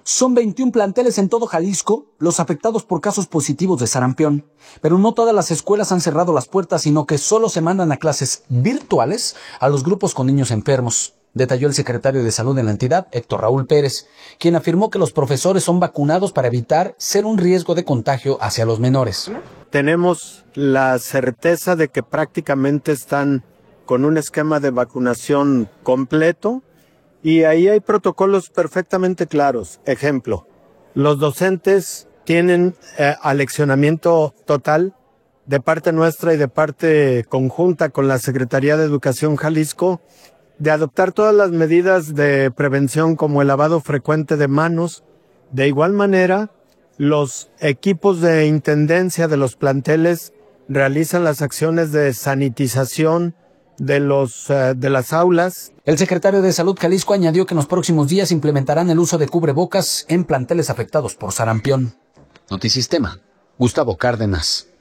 Son 21 planteles en todo Jalisco los afectados por casos positivos de sarampión. Pero no todas las escuelas han cerrado las puertas, sino que solo se mandan a clases virtuales a los grupos con niños enfermos, detalló el secretario de Salud de la entidad, Héctor Raúl Pérez, quien afirmó que los profesores son vacunados para evitar ser un riesgo de contagio hacia los menores. Tenemos la certeza de que prácticamente están con un esquema de vacunación completo y ahí hay protocolos perfectamente claros. Ejemplo, los docentes tienen aleccionamiento total de parte nuestra y de parte conjunta con la Secretaría de Educación Jalisco de adoptar todas las medidas de prevención como el lavado frecuente de manos. De igual manera, los equipos de intendencia de los planteles realizan las acciones de sanitización de las aulas. El secretario de Salud Jalisco añadió que en los próximos días implementarán el uso de cubrebocas en planteles afectados por sarampión. Notisistema, Gustavo Cárdenas.